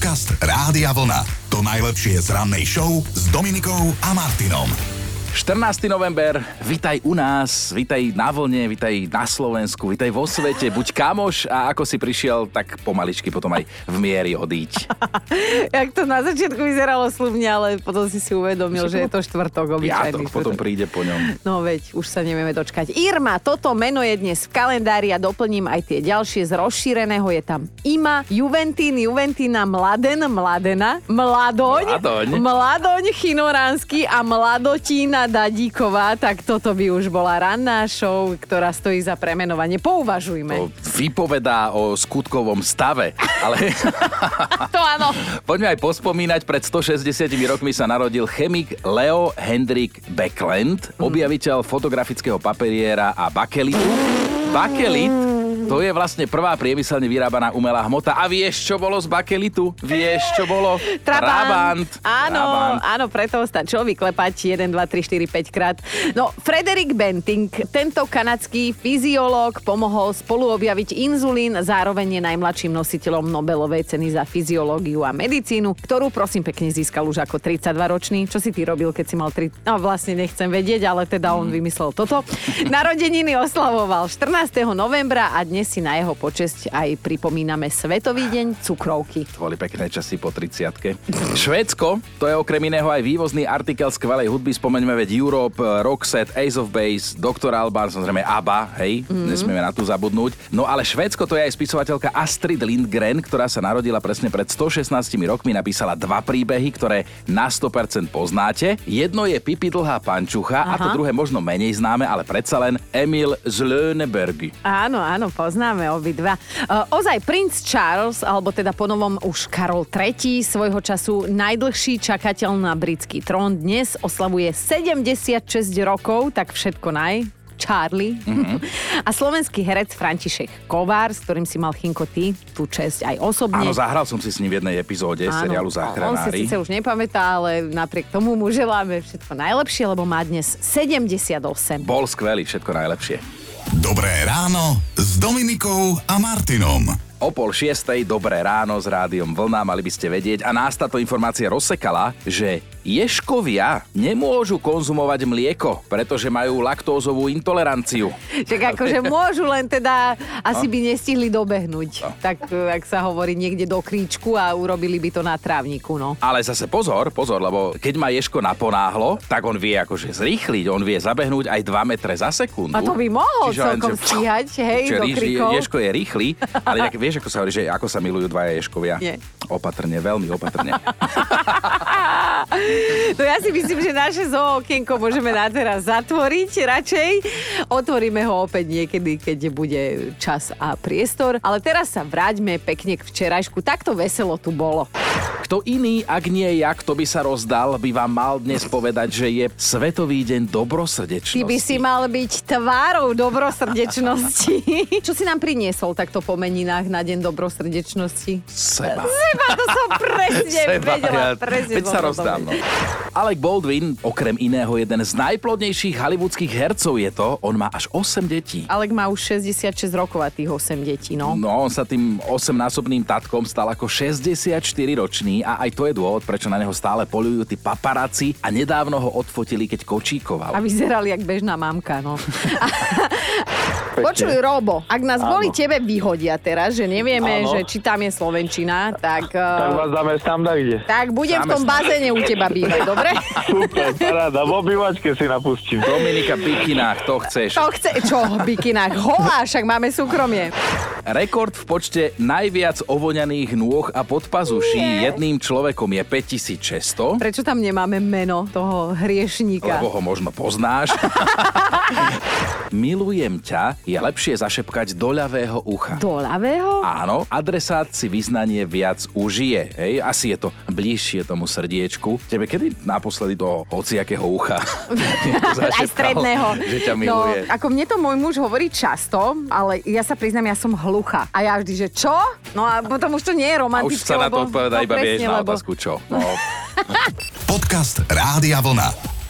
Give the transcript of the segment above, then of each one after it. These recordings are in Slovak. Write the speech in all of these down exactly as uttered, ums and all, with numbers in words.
Podcast Rádia Vlna. To najlepšie z rannej show s Dominikou a Martinom. štrnásteho november, vitaj u nás, vitaj na vlne, vitaj na Slovensku, vitaj vo svete, buď kamoš a ako si prišiel, tak pomaličky potom aj v miery odíď. Jak to na začiatku vyzeralo slubne, ale potom si si uvedomil, že je to štvrtok obyčajný. Piatok potom príde po ňom. No veď, už sa nevieme dočkať. Irma, toto meno je dnes v kalendári a doplním aj tie ďalšie z rozšíreného. Je tam Ima, Juventín, Juventína, Mladen, Mladena, Mladoň, Mladoň, Mladoň Chinoránsky a Mladotína Dadíková, tak toto by už bola ranná show, ktorá stojí za premenovanie. Pouvažujme. To vypovedá o skutkovom stave, ale... To áno. Poďme aj pospomínať, pred stošesťdesiatimi rokmi sa narodil chemik Leo Hendrik Baekeland, objaviteľ fotografického paperiera a bakelitu. Bakelit, to je vlastne prvá priemyselne vyrábaná umelá hmota. A vieš, čo bolo z bakelitu? Vieš, čo bolo? Trabant. Trabant. Áno, Trabant. áno, preto stačilo vyklepať jeden, dva, tri, štyri, päť krát. No, Frederick Banting, tento kanadský fyziológ, pomohol spolu objaviť inzulín, zároveň je najmladším nositeľom Nobelovej ceny za fyziológiu a medicínu, ktorú prosím pekne získal už ako tridsaťdvaročný. Čo si ty robil, keď si mal tri... No, vlastne nechcem vedieť, ale teda on vymyslel toto. Narodeniny oslavoval štrnásteho novembra a dnes si na jeho počesť aj pripomíname Svetový deň cukrovky. To boli pekné časy po tridsiatke. Švédsko, to je okrem iného aj vývozný artikel skvelej hudby. Spomeňme veď Europe, Roxette, Ace of Base, doktor Alban, samozrejme ABBA, hej, mm. nesmieme na tú zabudnúť. No ale Švédsko, to je aj spisovateľka Astrid Lindgren, ktorá sa narodila presne pred stošestnástimi rokmi, napísala dva príbehy, ktoré na sto percent poznáte. Jedno je Pipi dlhá pančucha. Aha. A to druhé možno menej známe, ale predsa len Emil z Lönebergy. Áno, áno, poznáme obidva. Uh, ozaj princ Charles, alebo teda ponovom už Karol tretí, svojho času najdlhší čakateľ na britský trón, dnes oslavuje sedemdesiatšesť rokov, tak všetko naj... Charlie. Mm-hmm. A slovenský herec František Kovár, s ktorým si mal, Chinko, ty tú česť aj osobne. Áno, zahral som si s ním v jednej epizóde áno, seriálu Záchranári. On si síce už nepamätá, ale napriek tomu mu želáme všetko najlepšie, lebo má dnes sedemdesiatosem. Bol skvelý, všetko najlepšie. Dobré ráno s Dominikou a Martinom. O pol šiestej, dobré ráno s Rádiom Vlna, mali by ste vedieť. A nás táto informácia rozsekala, že ješkovia nemôžu konzumovať mlieko, pretože majú laktózovú intoleranciu. Čak akože môžu, len teda asi no. by nestihli dobehnúť. No. Tak, ak sa hovorí, niekde do kríčku a urobili by to na trávniku, no. Ale zase pozor, pozor, lebo keď má ješko naponáhlo, tak on vie akože zrýchliť, on vie zabehnúť aj dva metre za sekundu. A to by mohol Čiže celkom len, stíhať, hej, do kríkov. Ješko je rýchly, ale tak, vieš, ako sa hovorí, že ako sa milujú dvaja ješkovia? Nie. Opatrne, veľmi opatrne. No ja si myslím, že naše zookienko môžeme na teraz zatvoriť radšej. Otvoríme ho opäť niekedy, keď bude čas a priestor. Ale teraz sa vráťme pekne k včerajšku. Takto veselo tu bolo. Kto iný, ak nie ja, kto by sa rozdal, by vám mal dnes povedať, že je Svetový deň dobrosrdečnosti. Ty by si mal byť tvárou dobrosrdečnosti. Čo si nám priniesol takto po meninách na deň dobrosrdečnosti? Seba. Seba, to som presne Seba, vedela. ja, Presne veď sa rozdám, no. Alec Baldwin, okrem iného jeden z najplodnejších hollywoodských hercov je to, on má až osem detí. Alec má už šesťdesiatšesť rokov a tých osem detí, no. No, on sa tým osemnásobným tatkom stal ako šesťdesiatštyriročný a aj to je dôvod, prečo na neho stále polujú tí paparáci a nedávno ho odfotili, keď kočíkoval. A vyzeral jak bežná mamka, no. Počuj, Robo, ak nás Áno. boli tebe vyhodia teraz, že nevieme, Áno. že či tam je slovenčina, tak... Tak vás zamestnám tak kde. Tak budem v tom bazéne u teba bývať, dobre? Super, paráda, v obývačke si napustím. Dominika Bikinách, to chceš. To chce... Čo v bikinách? Holá, však máme súkromie. Rekord v počte najviac ovoňaných nôh a podpazuší Nie. jedným človekom je päťtisícšesťsto. Prečo tam nemáme meno toho hriešníka? Lebo ho možno poznáš. Milujem ťa je lepšie zašepkať do ľavého ucha. Do ľavého? Áno, adresát si vyznanie viac užije. Hej? Asi je to bližšie tomu srdiečku. Tebe kedy naposledy do hociakého ucha? Aj stredného. Že ťa miluje. No, ako mne to môj muž hovorí často, ale ja sa priznám, ja som hlucha. A ja vždy, že čo? No a potom už to nie je A romantické. už sa na to lebo- odpovedá no, iba vieš presne, na lebo- otázku čo. No. Podcast Rádia Vlna.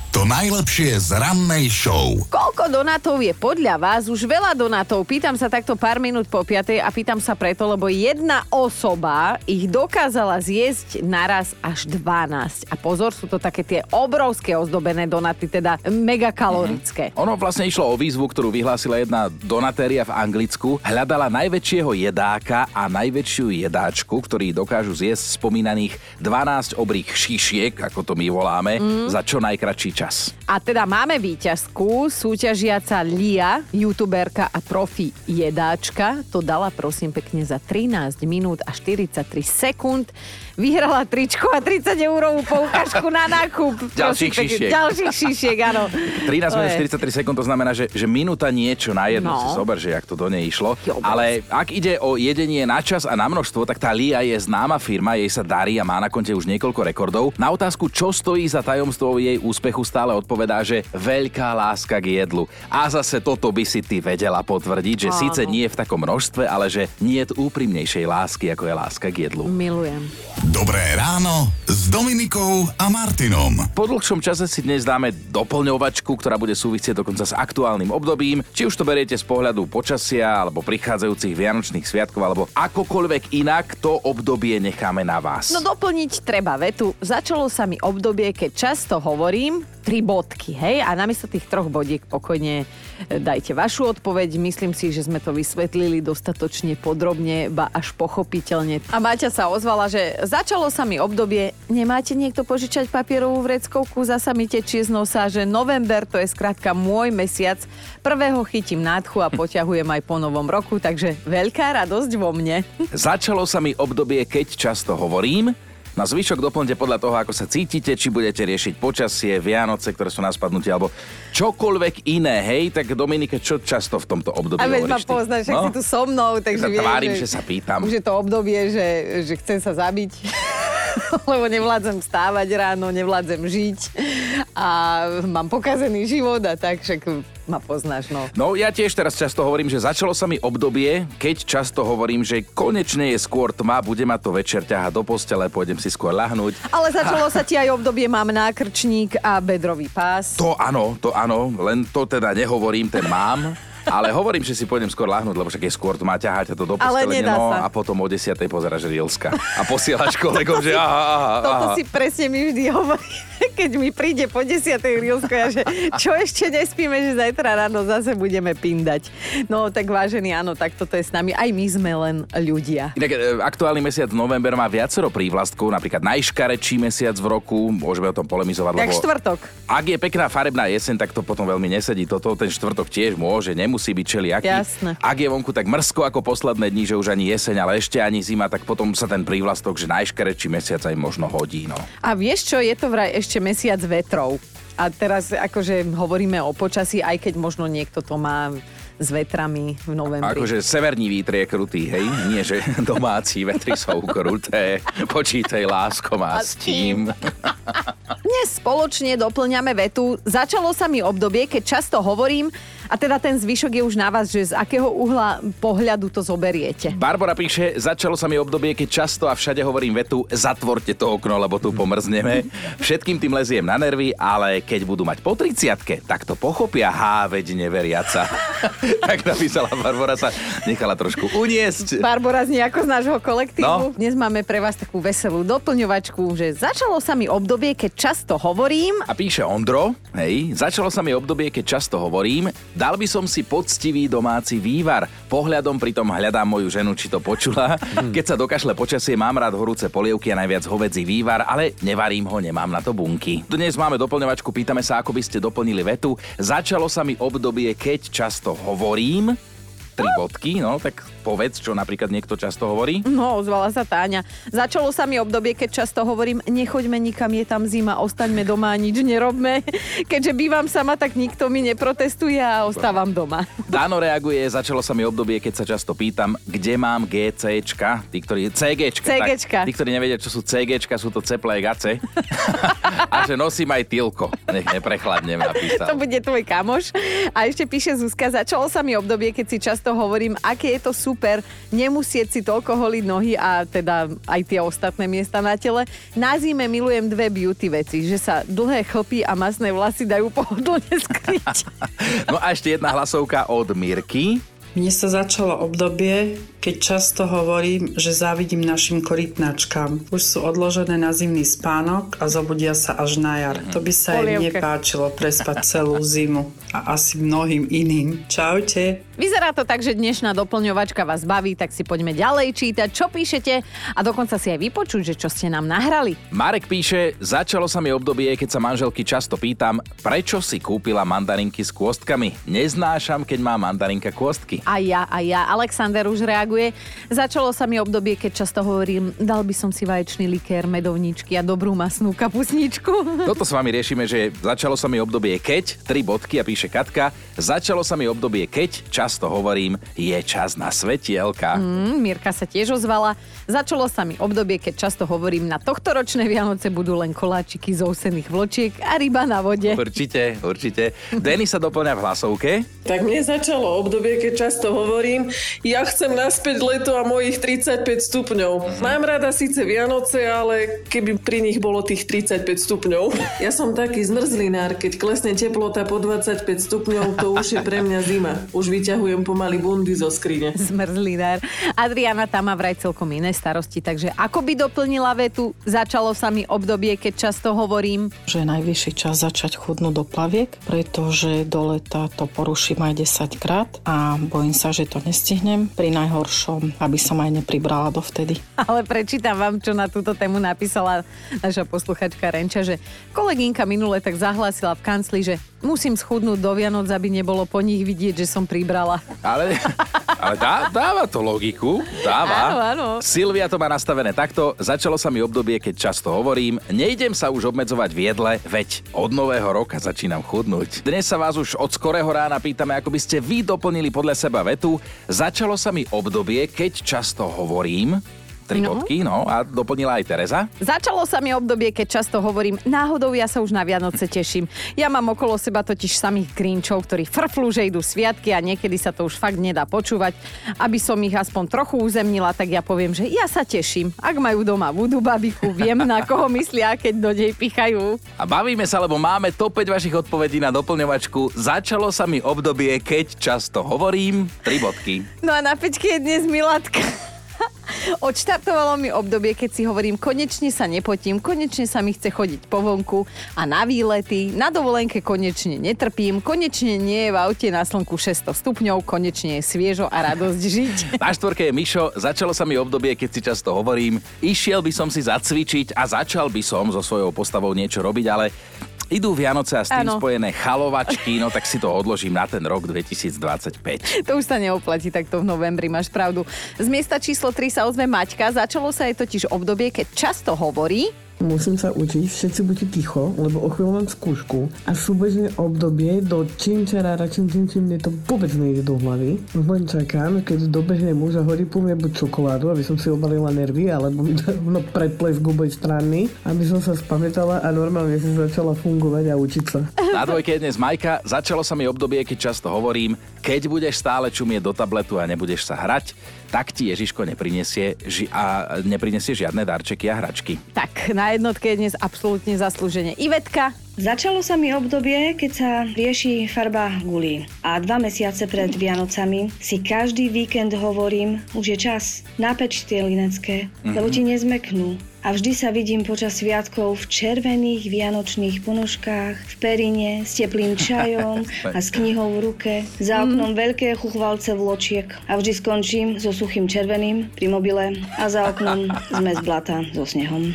To najlepšie z rannej show. Koľko donátov je podľa vás? Už veľa donátov. Pýtam sa takto pár minút po piatej a pýtam sa preto, lebo jedna osoba ich dokázala zjesť naraz až dvanásť. A pozor, sú to také tie obrovské ozdobené donaty, teda megakalorické. Ono vlastne išlo o výzvu, ktorú vyhlásila jedna donatéria v Anglicku. Hľadala najväčšieho jedáka a najväčšiu jedáčku, ktorí dokážu zjesť spomínaných dvanásť obrých šišiek, ako to my voláme, mm. za čo najkratší čas. A teda máme víťazku, súťažiaca Lia, youtuberka a profi jedáčka. To dala prosím pekne za trinásť minút a štyridsaťtri sekúnd. Vyhrala tričko a tridsať eurovú poukážku na nákup. Ďalších Prosím, šišiek. Ďalších šišiek, áno. trinásť minút štyridsaťtri sekúnd, to znamená, že, že minúta niečo na jednu. No. Si zober, že jak to do nej išlo. Jo, Ale ak ide o jedenie na čas a na množstvo, tak tá Lia je známa firma, jej sa darí a má na konte už niekoľko rekordov. Na otázku, čo stojí za tajomstvo jej úspechu, stále odpovedá, že veľká láska k jedlu. A zase toto by si ty vedela potvrdiť, že Áno. síce nie v takom množstve, ale že nie je úprimnejšej lásky, ako je láska k jedlu. Milujem. Dobré ráno s Dominikou a Martinom. Po dlhšom čase si dnes dáme doplňovačku, ktorá bude súvisieť dokonca s aktuálnym obdobím. Či už to beriete z pohľadu počasia, alebo prichádzajúcich vianočných sviatkov, alebo akokoľvek inak, to obdobie necháme na vás. No doplniť treba vetu. Začalo sa mi obdobie, keď často hovorím tri bodky, hej? A namiesto tých troch bodiek pokojne dajte vašu odpoveď. Myslím si, že sme to vysvetlili dostatočne podrobne, ba až pochopiteľne. A Máťa sa ozvala, že začalo sa mi obdobie, nemáte niekto požičať papierovú vreckovku, zasa mi tečie z nosa, že november to je skrátka môj mesiac. Prvého chytím nádchu a poťahujem aj po novom roku, takže veľká radosť vo mne. Začalo sa mi obdobie, keď často hovorím. Na zvyšok doplňte podľa toho, ako sa cítite, či budete riešiť počasie, Vianoce, ktoré sú na spadnutie, alebo čokoľvek iné, hej? Tak Dominike, čo často v tomto období A veď ma hovoríš ty? poznáš, však No? si tu so mnou, takže Sa vieš, tvárim, že, že sa pýtam. Už je to obdobie, že, že chcem sa zabiť, lebo nevládzem stávať ráno, nevládzem žiť a mám pokazený život a tak, však ma poznáš, no. No, ja tiež teraz často hovorím, že začalo sa mi obdobie, keď často hovorím, že konečne je skôr tma, bude ma to večer ťahať do postele, pôjdem si skôr ľahnúť. Ale začalo sa ti aj obdobie, mám nákrčník a bedrový pás. To áno, to áno, len to teda nehovorím, ten mám. Ale hovorím, že si pôjdem skôr ľahnúť, lebo však je skôr tma, ťahať to do Ale postele, nedá no, sa. a potom o desiatej pozeráš Reelska a posielaš kolegom, že aha, aha, Toto aha. si presne mi vždy hovorí, keď mi príde po desiatej Reelsko, ja, že čo ešte nespíme, že zajtra ráno zase budeme pindať. No tak vážený, áno, tak toto je s nami. Aj my sme len ľudia. Inak e, aktuálny mesiac november má viacero prívlastkov, napríklad najškarečší mesiac v roku, môžeme o tom polemizovať, Jak lebo štvrtok. ak je pekná farebná jeseň, tak to potom veľmi nesedí. Toto ten štvrtok tiež môže, nemusí byť čeliaký. Jasné. Ak je vonku tak mrzko ako posledné dni, že už ani jeseň, ale ešte ani zima, tak potom sa ten prívlastok, že najškarečší mesiac aj možno hodí. No. A vieš čo, je to vraj ešte mesiac vetrov. A teraz akože hovoríme o počasí, aj keď možno niekto to má s vetrami v novembri. Akože severní vítr je krutý, hej? Nie, že domáci vetry sú kruté. Počítaj, lásko, má s tým. Dnes spoločne doplňame vetu. Začalo sa mi obdobie, keď často hovorím, a teda ten zvyšok je už na vás, že z akého uhla pohľadu to zoberiete. Barbara píše, začalo sa mi obdobie, keď často a všade hovorím vetu, zatvorte to okno, lebo tu pomrzneme. Všetkým tým leziem na nervy, ale keď budú mať po tridsiatke, tak to pochopia, há, veď neveriaca. Tak napísala Barbara, sa nechala trošku uniesť. Barbora znie ako z nášho kolektívu. No. Dnes máme pre vás takú veselú doplňovačku, že začalo sa mi obdobie, keď často hovorím. A píše Ondro, hej, začalo sa mi obdobie, keď často hovorím, dal by som si poctivý domáci vývar. Pohľadom pritom hľadám moju ženu, či to počula. Keď sa dokašle počasie, mám rád horúce polievky a najviac hovedzí vývar, ale nevarím ho, nemám na to bunky. Dnes máme doplňovačku, pýtame sa, ako by ste doplnili vetu. Začalo sa mi obdobie, keď často hovorím. Tri bodky, no, tak povedz, čo napríklad niekto často hovorí. No, ozvala sa Táňa. Začalo sa mi obdobie, keď často hovorím, nechoďme nikam, je tam zima, ostaňme doma a nič nerobme. Keďže bývam sama, tak nikto mi neprotestuje a ostávam doma. Dano reaguje, začalo sa mi obdobie, keď sa často pýtam, kde mám GCčka, tí, ktorí... CGčka. CGčka. Tak, tí, ktorí nevedia, čo sú CGčka, sú to ceplé gace. A že nosím aj tilko. Nech neprechladnem, napísal. To bude tvoj kamoš. A ešte píše Zuzka, začalo sa mi obdobie, keď si často často hovorím, aké je to super nemusieť si toľko holiť nohy a teda aj tie ostatné miesta na tele. Na zime milujem dve beauty veci, že sa dlhé chlpy a masné vlasy dajú pohodlne skryť. No a ešte jedna hlasovka od Mirky. Mne sa začalo obdobie, keď často hovorím, že závidím našim korytnačkám. Už sú odložené na zimný spánok a zobudia sa až na jar. To by sa im nepáčilo prespať celú zimu a asi mnohým iným. Čaute. Vyzerá to tak, že dnešná doplňovačka vás baví, tak si poďme ďalej čítať, čo píšete a dokonca si aj vypočuť, že čo ste nám nahrali. Marek píše, začalo sa mi obdobie, keď sa manželky často pýtam, prečo si kúpila mandarinky s kôstkami. Neznášam, keď má mandarinka kôstky. A ja, a ja. Alexander už reaguje. Začalo sa mi obdobie, keď často hovorím, dal by som si vaječný likér, medovničky a dobrú masnú kapusničku. Toto s vami riešime, že začalo sa mi obdobie, keď, tri bodky a píše Katka, začalo sa mi obdobie, keď, často hovorím, je čas na svetielka. Mm, Mirka sa tiež ozvala. Začalo sa mi obdobie, keď často hovorím, na tohtoročné Vianoce budú len koláčiky z ovsených vločiek a ryba na vode. Určite, určite. Denny sa doplňa v hlasovke. Tak mne začalo obdobie, keď často hovorím, ja chcem naspäť leto a mojich tridsaťpäť stupňov. Mám rada síce Vianoce, ale keby pri nich bolo tých tridsaťpäť stupňov. Ja som taký zmrzlinár, keď klesne teplota po dvadsaťpäť stupňov, to už je pre mňa zima. Už vyťahujem pomaly bundy zo skrine. Zmrzlinár. Adriana tam má vraj celkom iné starosti, takže ako by doplnila vetu, začalo sa mi obdobie, keď často hovorím, že je najvyšší čas začať chudnúť do plaviek, pretože do leta to poruším aj desaťkrát a bojím sa, že to nestihnem. Pri najhoršom, aby som aj nepribrala dovtedy. Ale prečítam vám, čo na túto tému napísala naša posluchačka Renča, že kolegynka minule tak zahlásila v kancli, že musím schudnúť do Vianoc, aby nebolo po nich vidieť, že som pribrala. Ale, ale dá, dáva to logiku. Dáva. Áno, áno. Silvia to má nastavené takto. Začalo sa mi obdobie, keď často hovorím, nejdem sa už obmedzovať v jedle, veď od nového roka začínam chudnúť. Dnes sa vás už od skorého rána pýtame, ako by ste vy doplnili podľa seba vetu. Začalo sa mi obdobie, keď často hovorím, tri no. bodky, no a doplnila aj Tereza. Začalo sa mi obdobie, keď často hovorím, náhodou ja sa už na Vianoce teším. Ja mám okolo seba totiž samých grinčov, ktorí frflú, že idú sviatky a niekedy sa to už fakt nedá počúvať. Aby som ich aspoň trochu uzemnila, tak ja poviem, že ja sa teším. Ak majú doma voodoo babiku, viem, na koho myslia, keď do nej pichajú. A bavíme sa, lebo máme top päť vašich odpovedí na doplňovačku. Začalo sa mi obdobie, keď často hovorím, tri bodky. No a na pečke je dnes Milatka. Odštartovalo mi obdobie, keď si hovorím, konečne sa nepotím, konečne sa mi chce chodiť po vonku a na výlety, na dovolenke konečne netrpím, konečne nie je v aute na slnku šesťsto stupňov, konečne je sviežo a radosť žiť. Na štvorke je Mišo, začalo sa mi obdobie, keď si často hovorím, išiel by som si zacvičiť a začal by som so svojou postavou niečo robiť, ale idú Vianoce a s tým ano. spojené chalovačky, no tak si to odložím na ten rok dvetisícdvadsaťpäť. To už sa neoplatí takto v novembri, máš pravdu. Z miesta číslo tri sa ozve Maťka, začalo sa jej totiž obdobie, keď často hovorí, musím sa učiť, všetci buďte ticho, lebo o chvíľu mám skúšku a súbežné obdobie do činčarára, čin, čin, čin, mne to vôbec nejde do hlavy. Len čakám, keď dobehne muž a horí po mne buď čokoládu, aby som si obalila nervy, alebo no, predples guboj strany, aby som sa spamätala a normálne si začala fungovať a učiť sa. Na dvojke je dnes Majka, začalo sa mi obdobie, keď často hovorím, keď budeš stále čumieť do tabletu a nebudeš sa hrať, tak ti Ježiško neprinesie ži- a neprinesie žiadne darčeky a hračky. Tak, na jednotke je dnes absolútne zaslúžene. Ivetka. Začalo sa mi obdobie, keď sa rieši farba gulí. A dva mesiace pred Vianocami si každý víkend hovorím, už je čas, napeč tie linecké, mm-hmm. lebo ti nezmeknú. A vždy sa vidím počas sviatkov v červených vianočných ponožkách, v perine, s teplým čajom a s knihou v ruke. Za oknom mm. veľké chuchvalce vločiek. A vždy skončím so suchým červeným pri mobile a za oknom zmes blata so snehom.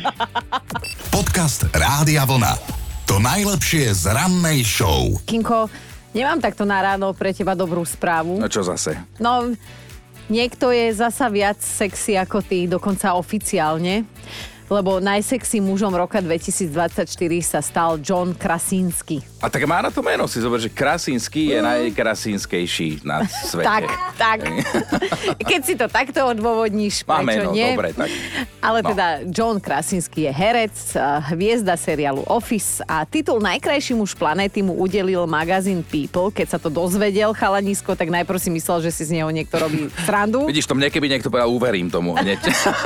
Podcast Rádia Vlna. To najlepšie z rannej show. Kinko, nemám takto na ráno pre teba dobrú správu. No čo zase? No, niekto je zasa viac sexy ako ty, dokonca oficiálne. Lebo najsexy mužom roka dvetisícdvadsaťštyri sa stal John Krasinski. A tak má na to meno, si zober, že Krasinský je mm. najkrasínskejší na svete. Tak, tak. Keď si to takto odôvodníš, má prečo meno, nie? dobre, tak. Ale no. teda John Krasinski je herec, hviezda seriálu Office a titul Najkrajší muž planéty mu udelil magazín People. Keď sa to dozvedel chalanisko, tak najprv si myslel, že si z neho niekto robí srandu. Vidíš, to mne keby niekto povedal, uverím tomu hneď.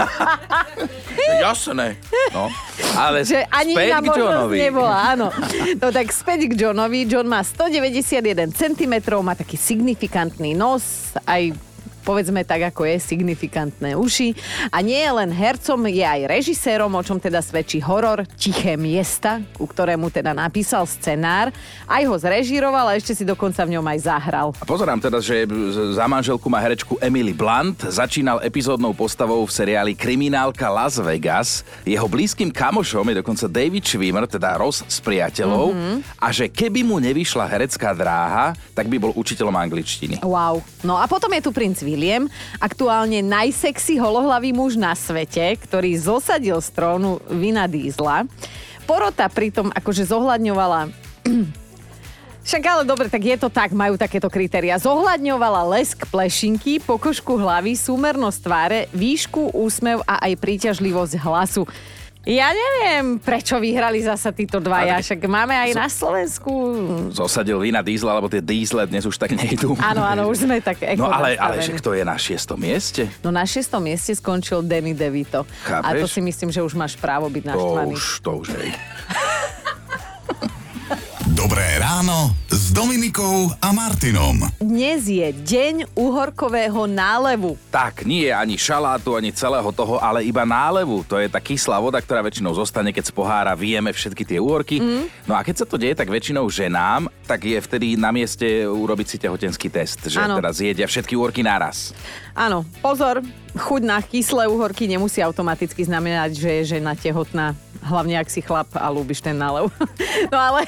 Jasné. No. Ale že ani späť iná k možnosť Johnovi. nebola, áno. No tak späť k Johnovi. John má stodeväťdesiatjeden centimetrov, má taký signifikantný nos, aj povedzme tak, ako je, signifikantné uši. A nie je len hercom, je aj režisérom, o čom teda svedčí horor Tiché miesta, ku ktorému teda napísal scenár. Aj ho zrežíroval a ešte si dokonca v ňom aj zahral. A pozerám teda, že za manželku má herečku Emily Blunt. Začínal epizódnou postavou v seriáli Kriminálka Las Vegas. Jeho blízkym kamošom je dokonca David Schwimmer, teda Ross s priateľov. Mm-hmm. A že keby mu nevyšla herecká dráha, tak by bol učiteľom angličtiny. Wow. No a potom je tu princ William, aktuálne najsexy holohlavý muž na svete, ktorý zosadil z trónu Vina Diesla. Porota pritom akože zohľadňovala... Však ale dobre, tak je to tak, majú takéto kritéria. Zohľadňovala lesk plešinky, pokožku hlavy, súmernosť tváre, výšku, úsmev a aj príťažlivosť hlasu. Ja neviem, prečo vyhrali zasa títo dvaja, však máme aj na Slovensku. Zosadil Vina Diesla, lebo tie Diesle dnes už tak nejdú. Áno, áno, už sme tak eko No ale, nastavení. ale že kto je na šiestom mieste? No na šiestom mieste skončil Danny DeVito. Chápeš? A to si myslím, že už máš právo byť To naštvaný. už, to už hej. Dobré ráno s Dominikou a Martinom. Dnes je deň uhorkového nálevu. Tak, nie je ani šalátu, ani celého toho, ale iba nálevu. To je tá kyslá voda, ktorá väčšinou zostane, keď z pohára vyjeme všetky tie úhorky. Mm. No a keď sa to deje, tak väčšinou ženám, tak je vtedy na mieste urobiť si tehotenský test, že ano. teraz jedia všetky úhorky naraz. Áno, pozor, chuť na kyslé uhorky nemusí automaticky znamenať, že je žena tehotná. Hlavne, ak si chlap a ľúbiš ten nálev. No ale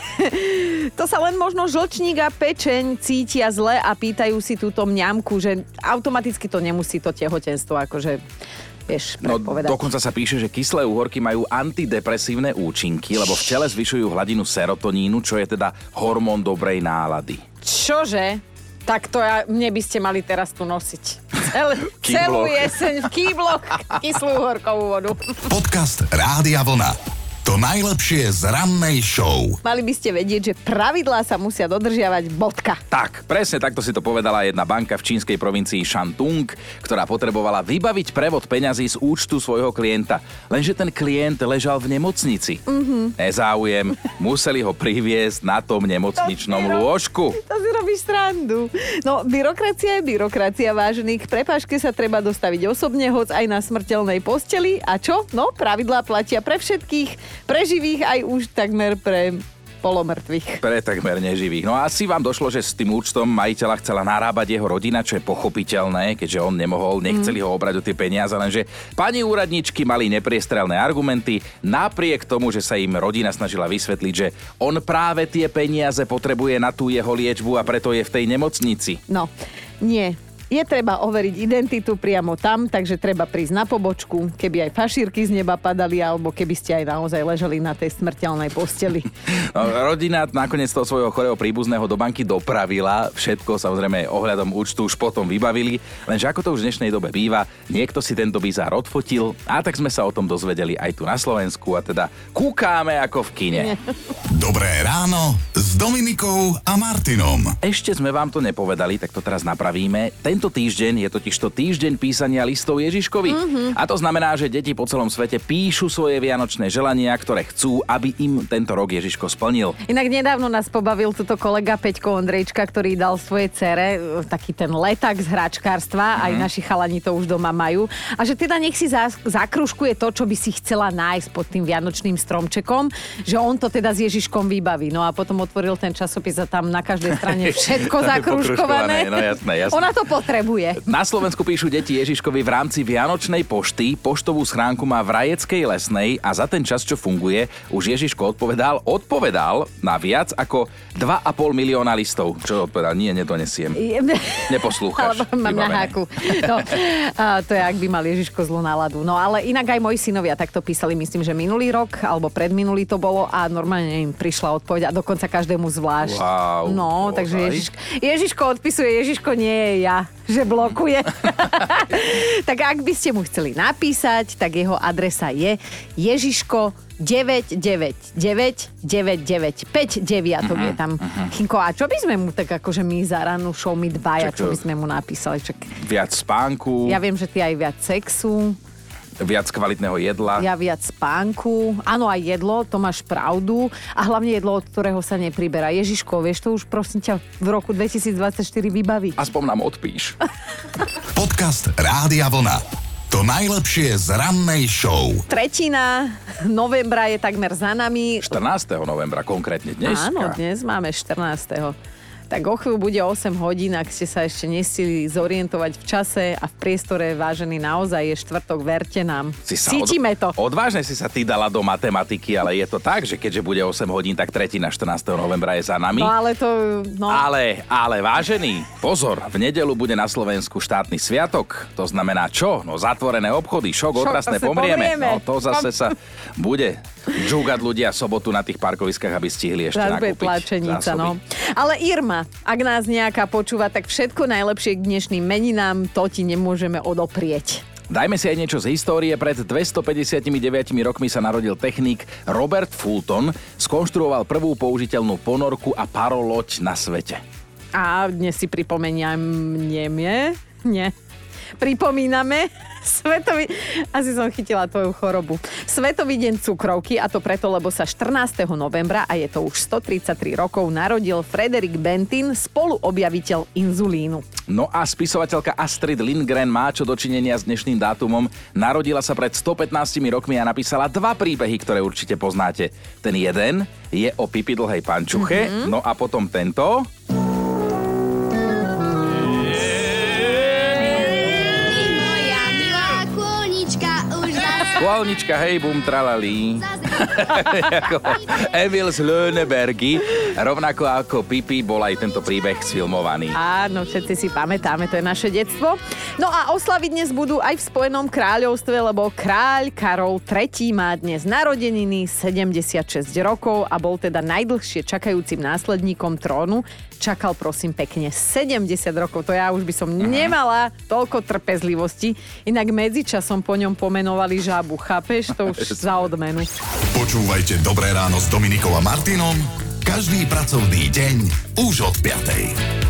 to sa len možno žlčník a pečeň cítia zle a pýtajú si túto mňamku, že automaticky to nemusí to tehotenstvo akože, vieš, No predpovedať. dokonca sa píše, že kyslé úhorky majú antidepresívne účinky, lebo v tele zvyšujú hladinu serotonínu, čo je teda hormón dobrej nálady. Čože? Tak to ja, mne by ste mali teraz tu nosiť. Cel, celú jeseň v kýbloch kyslú uhorkovú vodu. Podcast Rádia Vlna. To najlepšie z rannej show. Mali by ste vedieť, že pravidlá sa musia dodržiavať bodka. Tak, presne takto si to povedala jedna banka v čínskej provincii Shantung, ktorá potrebovala vybaviť prevod peňazí z účtu svojho klienta. Lenže ten klient ležal v nemocnici. Mm-hmm. Nezáujem, museli ho priviesť na tom nemocničnom to lôžku. To si robíš srandu. No, byrokracia je byrokracia, vážený. K prepážke sa treba dostaviť osobne, hoc aj na smrteľnej posteli. A čo? No, pravidlá platia pre všetkých. Pre živých aj už takmer pre polomrtvých. Pre takmer neživých. No a asi vám došlo, že s tým účtom majiteľa chcela narábať jeho rodina, čo je pochopiteľné, keďže on nemohol, nechceli ho obrať o tie peniaze, lenže pani úradničky mali nepriestrelné argumenty, napriek tomu, že sa im rodina snažila vysvetliť, že on práve tie peniaze potrebuje na tú jeho liečbu a preto je v tej nemocnici. No, nie. Je treba overiť identitu priamo tam, takže treba prísť na pobočku, keby aj fašírky z neba padali, alebo keby ste aj naozaj ležali na tej smrteľnej posteli. No, rodina nakoniec toho svojho chorého príbuzného do banky dopravila, všetko samozrejme ohľadom účtu už potom vybavili, lenže ako to už v dnešnej dobe býva, niekto si tento bizár odfotil a tak sme sa o tom dozvedeli aj tu na Slovensku a teda kúkáme ako v kine. Dobré ráno s Dominikou a Martinom. Ešte sme vám to nepovedali, tak to teraz napravíme. Tento týždeň je totižto týždeň písania listov Ježiškovi. Mm-hmm. A to znamená, že deti po celom svete píšu svoje vianočné želania, ktoré chcú, aby im tento rok Ježiško splnil. Inak nedávno nás pobavil tuto kolega Peťko Ondrejčka, ktorý dal svojej dcere taký ten leták z hračkárstva, mm-hmm. aj naši chalani to už doma majú. A že teda nech si zakružkuje to, čo by si chcela nájsť pod tým vianočným stromčekom, že on to teda s Ježiškom vybaví. No a potom otvoril ten časopis a tam na každej strane všetko zakružkované. No jasné, jasné. Ona to potrebuje. potrebuje. Na Slovensku píšu deti Ježiškovi v rámci Vianočnej pošty. Poštovú schránku má v Rajeckej Lesnej a za ten čas, čo funguje, už Ježiško odpovedal, odpovedal na viac ako dva a pol milióna listov. Čo odpovedal? Nie, nedonesiem. Neposlúchaš. Alebo mám na háku. No, a to je, ak by mal Ježiško zlú náladu. No ale inak aj moji synovia takto písali, myslím, že minulý rok, alebo predminulý to bolo a normálne im prišla odpoveď a dokonca každému zvlášť. Wow, no, takže Ježiško, Ježiško odpisuje, Ježiško nie je ja, že blokuje. Tak ak by ste mu chceli napísať, tak jeho adresa je Ježiško deväť deväť deväť deväť deväť päť deviatok je tam. Chinko, a čo by sme mu tak akože my za rannú show, my dvaja, čo by sme mu napísali? Čak... Viac spánku. Ja viem, že ty aj viac sexu. Viac kvalitného jedla. Ja viac spánku. Áno, aj jedlo, to máš pravdu. A hlavne jedlo, od ktorého sa nepriberá. Ježiško, vieš to už prosím ťa v roku dvetisícdvadsaťštyri vybaviť? Aspoň nám odpíš. Podcast Rádia Vlna. To najlepšie z rannej show. Tretina novembra je takmer za nami. štrnásteho novembra konkrétne dneska. Áno, dnes máme štrnásteho Tak o chvíľu bude osem hodín, ak ste sa ešte nestihli zorientovať v čase a v priestore, vážený, naozaj je štvrtok, verte nám. Si sa Cítime od... to. Odvážne si sa ty dala do matematiky, ale je to tak, že keďže bude osem hodín, tak tretina štrnásteho novembra je za nami. No ale to... No. Ale, ale vážený, pozor, v nedeľu bude na Slovensku štátny sviatok. To znamená čo? No zatvorené obchody, šok, Šok, otrasné, zase pomrieme. pomrieme. No to zase sa bude džúgať ľudia sobotu na tých parkoviskách, aby stihli ešte Zas bude nakúpiť tlačenica, zásoby. no. Ale Irma, ak nás nejaká počúva, tak všetko najlepšie k dnešným meninám, to ti nemôžeme odoprieť. Dajme si aj niečo z histórie. Pred dvestopäťdesiatdeväť rokmi sa narodil technik Robert Fulton. Skonštruoval prvú použiteľnú ponorku a paroloď na svete. A dnes si pripomeniame, nie, pripomíname Svetový... Asi som chytila tvoju chorobu. Svetový deň cukrovky, a to preto, lebo sa štrnásteho novembra, a je to už stotridsaťtri rokov, narodil Frederick Banting, spoluobjaviteľ inzulínu. No a spisovateľka Astrid Lindgren má čo dočinenia s dnešným dátumom. Narodila sa pred stopätnástimi rokmi a napísala dva príbehy, ktoré určite poznáte. Ten jeden je o Pipi dlhej pančuche, mm-hmm. no a potom tento... Kôlnička, hej, bum, tralali. Emil z Lönebergy. Rovnako ako Pipi bol aj tento príbeh sfilmovaný. Áno, všetci si pamätáme, to je naše detstvo. No a oslaviť dnes budú aj v Spojenom kráľovstve, lebo kráľ Karol tretí má dnes narodeniny, sedemdesiatšesť rokov a bol teda najdlhšie čakajúcim následníkom trónu. Čakal, prosím, pekne sedemdesiat rokov. To ja už by som nemala toľko trpezlivosti. Inak medzičasom po ňom pomenovali žabu. Chápeš? To už za odmenu. Počúvajte Dobré ráno s Dominikou a Martinom každý pracovný deň už od piatej.